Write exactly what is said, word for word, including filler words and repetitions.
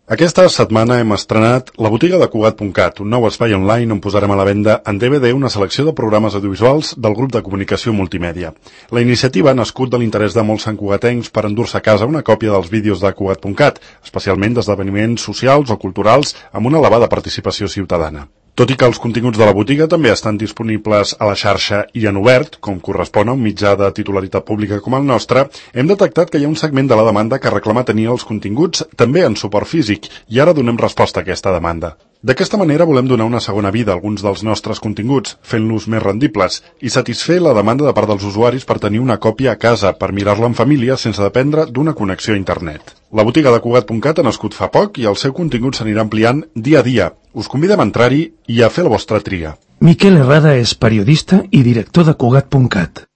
Aquesta setmana hem estrenat la botiga de Cugat punt cat, un nou espai online on posarem a la venda en D V D una selecció de programes audiovisuals del grup de comunicació multimèdia. La iniciativa ha nascut de l'interès de molts santcugatencs per endur-se a casa una còpia dels vídeos de Cugat punt cat, especialment d'esdeveniments socials o culturals amb una elevada participació ciutadana. Tot i que els continguts de la botiga també estan disponibles a la xarxa i en obert, com correspon a un mitjà de titularitat pública com el nostre, hem detectat que hi ha un segment de la demanda que reclama tenir els continguts també en suport físic, i ara donem resposta a aquesta demanda. D'aquesta manera volem donar una segona vida a alguns dels nostres continguts, fent-los més rendibles, i satisfer la demanda de part dels usuaris per tenir una còpia a casa, per mirar-la en família sense dependre d'una connexió a internet. La botiga de Cugat punt cat ha nascut fa poc i el seu contingut s'anirà ampliant dia a dia. Us convidem a entrar-hi i a fer la vostra tria. Miquel Herrada és periodista i director de Cugat punt cat.